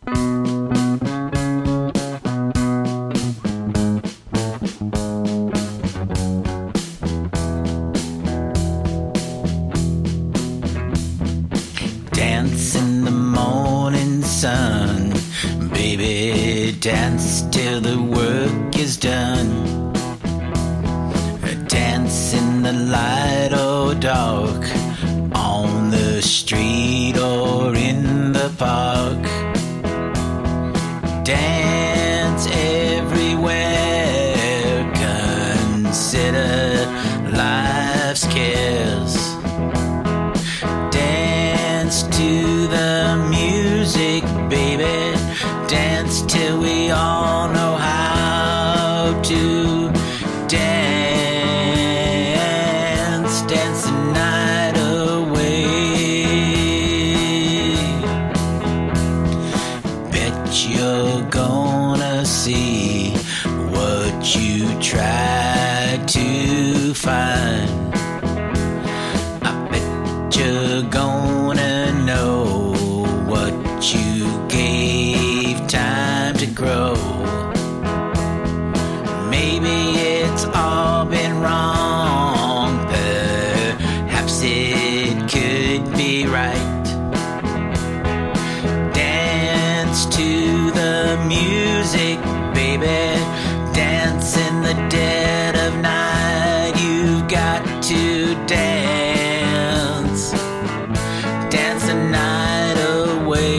Dance in the morning sun, baby, dance till the work is done. Dance in the light or dark, on the street or in the park. Dance everywhere, consider life's cares. Dance to the music, baby, dance till we all know how to dance. Dance the night away. Bet you're gonna see what you tried to find. I bet you're gonna know what you gave time to grow. Maybe it's all been wrong, perhaps it could be right. Dance to the music, baby, dance in the dead of night. You've got to dance, dance the night away.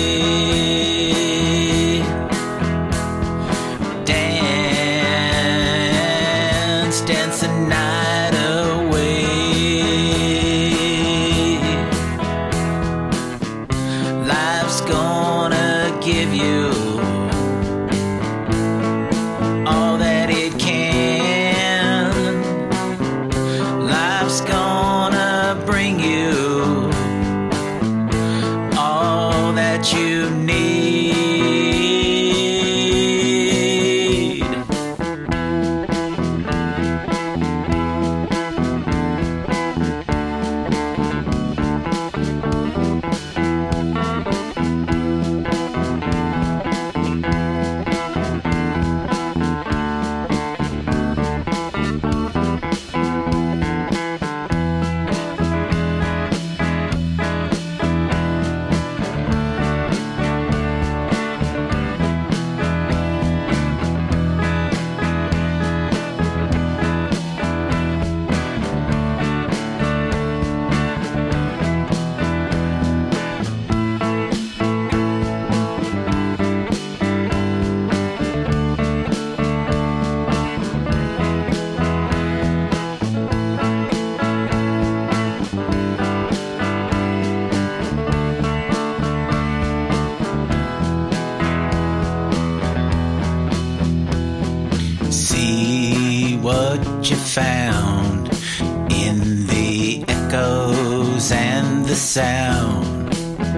Dance, dance the night away. Life's gonna give you all that it can. Life's gonna bring you all that you need. See what you found in the echoes and the sound.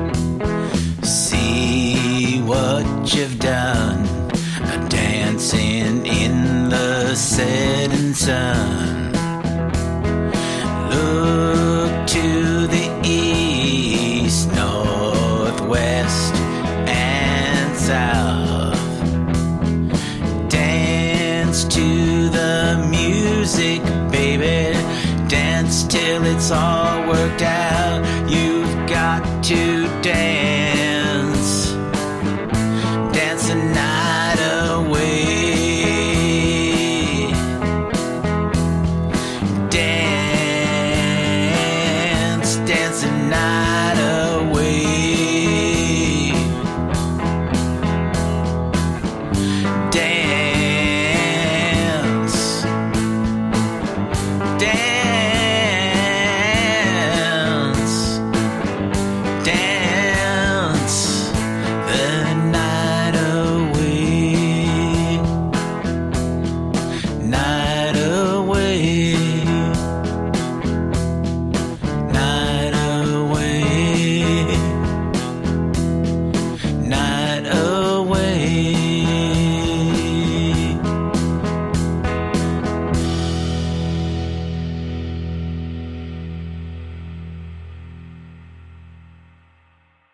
See what you've done, dancing in the setting sun. Look to the east, northwest, and south. Dance to the music, baby, dance till it's all worked out.